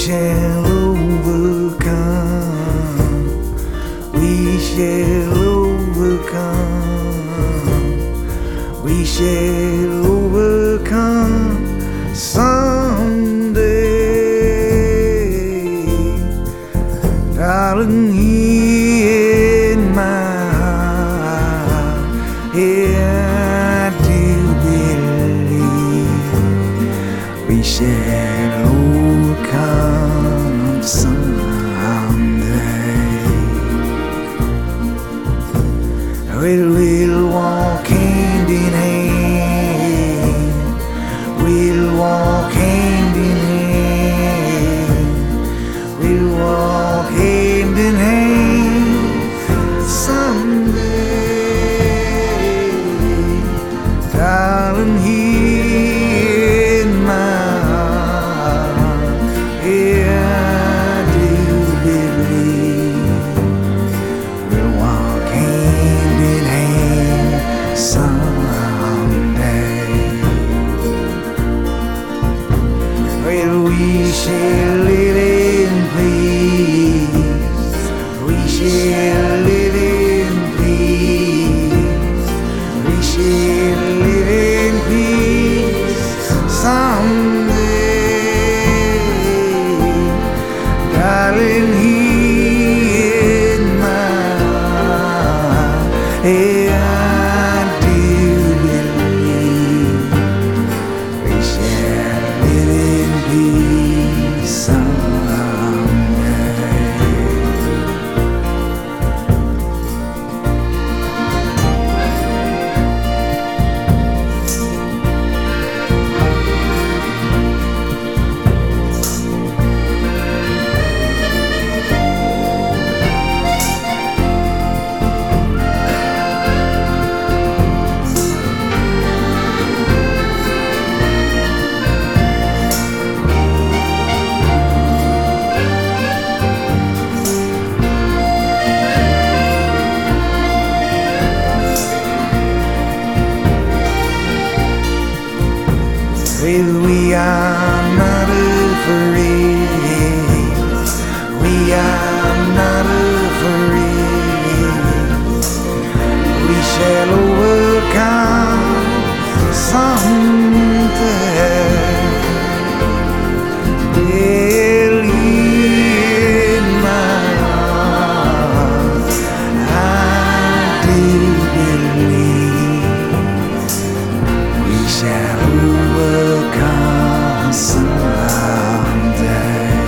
shall overcome. We shall overcome. We shall overcome someday. Darling, here in my heart, here I do believe we shall overcome someday. We'll walk hand in hand. We'll walk hand in hand. We'll walk hand in hand someday. Darling, here in my heart, yeah, I do believe we'll walk hand in hand someday. Well, we shall live in peace. We shall live in peace. We shall live in peace someday. Darling, here in my heart, yeah, I do believe we shall live in peace someday. Well, we are not afraid. We are not afraid. We shall overcome someday. Believe in my heart, I do believe we shall overcome someday.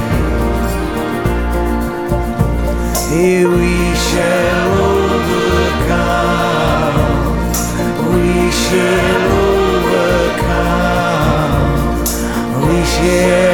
Here we shall overcome. We shall overcome. We shall